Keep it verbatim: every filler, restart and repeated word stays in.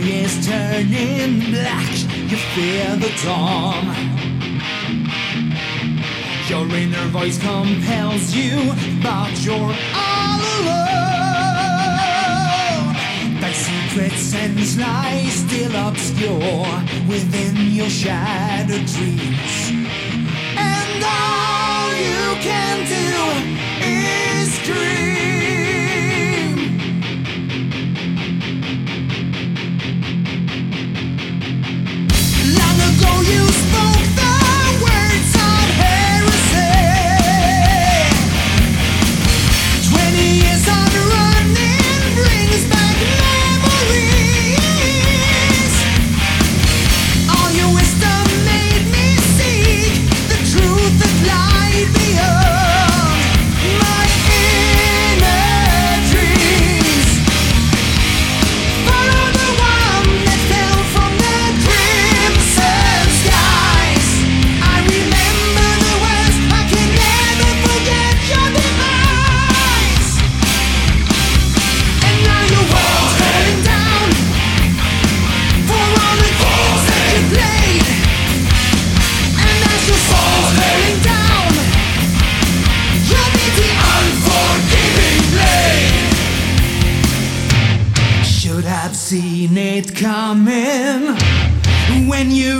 is turning black, you fear the dawn. Your inner voice compels you, but you're all alone. Thy secret sense lies still obscure within your shattered dreams, and all you can do is scream. Long ago you spoke the words of heresy. Twenty years on running brings back memories. All your wisdom made me seek the truth that lied beyond my inner dreams. Follow the one that fell from the crimson skies. I remember the words, I can never forget your demise. And now your world's burning down for all the games that you played. And as your soul's burning down, you'll meet the unforgiving blade. Should have seen it coming when you